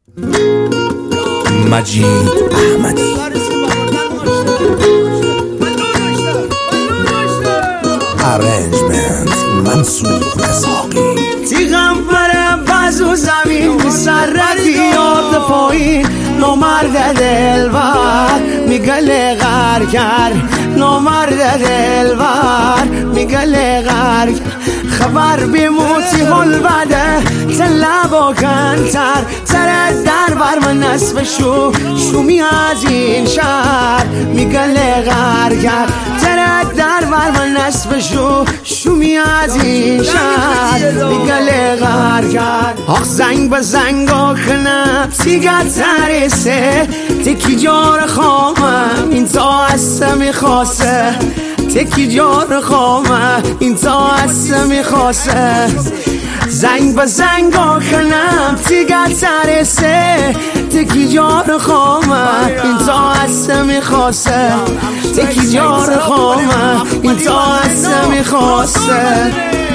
مجید احمدی. ارنجمنت منصور اسحاقی. تیغمبر بازو زمین سرکی یاد پایین نامرد دلبر میگل غر کرد نامرد دلبر میگل غر خبر بیموتی حل بده تلبا کنتر سرت در بر من نصف شومی از این شهر میگل غر کرد سرت در بر من نصف شومی از این شهر میگل غر کرد آخ زنگ به زنگ آخنم سیگت سرسه تکی جار خامم این تا هسته میخواسته تکی جار خامم این تا هسته میخواسته زنگ به زنگ آخنم سیگت سرسه تکی جار خامم این تا هسته میخواسته تکی جار خامم این تا هسته میخواسته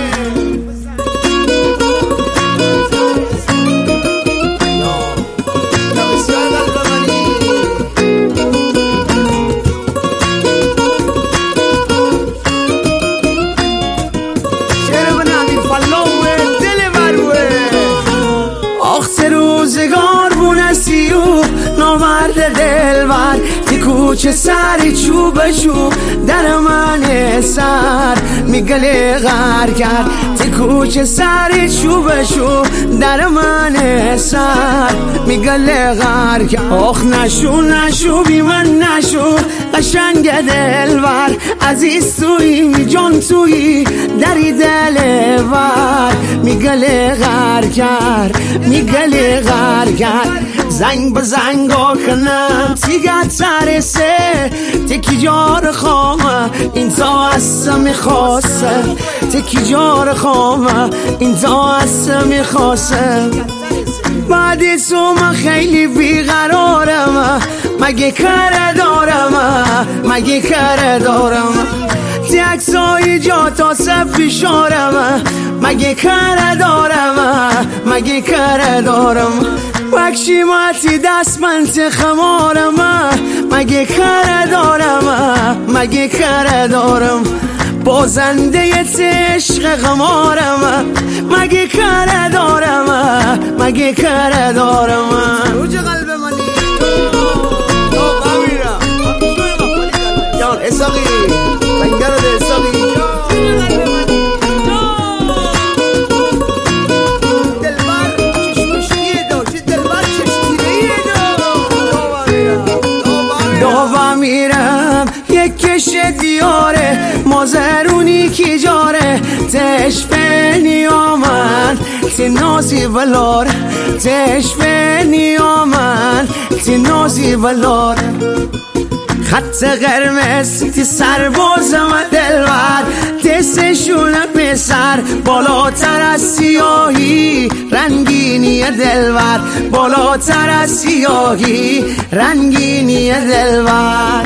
روزگار بونستی و نامرد دلبر تی کوچه سری چوب چوب در من سر میگل غر کرد تی کوچه سری چوب چوب در من سر میگل غر کرد آخ نشو بی من نشو قشنگ دلبر عزیز توی جان توی دری دلبر میگل غر کرد میگل غر کرد زنگ به زنگ آخنم تیگت سرسه تکی جار خامه این تا هسته میخواسته تکی جار خامه این تا هسته میخواسته بعد تو من خیلی بیقرارم مگه کار دارم مگه کار دارم تکسای جا تا سب بیشارم مگه کار دارم مگه کار دارم بکشی ماتی دست من خمارم مگه کار دارم مگه کار دارم بازنده عشق غمارم مگه کار دارم مگه کار دارم روج قلب منی جان اساقی بنگرد اساقی یک کش دیاره مازرونی کی جاره تشفنی آمن تی نازی ولار تشفنی آمن تی نازی ولار خط قرمز تی سربازم دلبر دستشون پسر بالاتر از سیاهی رنگینی دلبر بالاتر از سیاهی رنگینی دلبر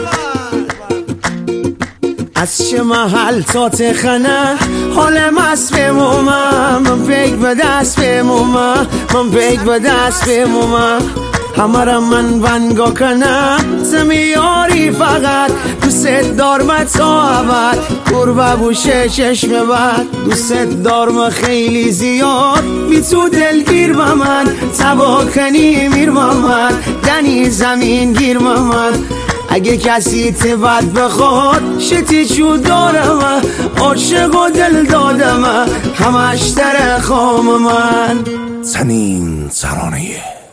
از چه محل تا تخنه حالم از بمومم من پیک به دست بمومم من پیک به دست بمومم همه را من ونگا کنم زمیاری فقط دوست دارم تا عبد قربه بوشه چشم بد دوست دارم خیلی زیاد بی تو دلگیر با من تبا کنی میر با من دنی زمین گیر با من اگه کسی تبد بخواد شتی چو دارم عاشق و دل دادم همش در خام من سنین سرانه